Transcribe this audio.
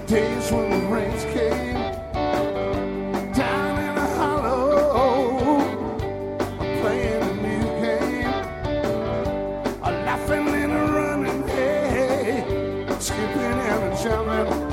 Days when the rains came down in a hollow, playing a new game, laughing and running, hey, skipping and jumping.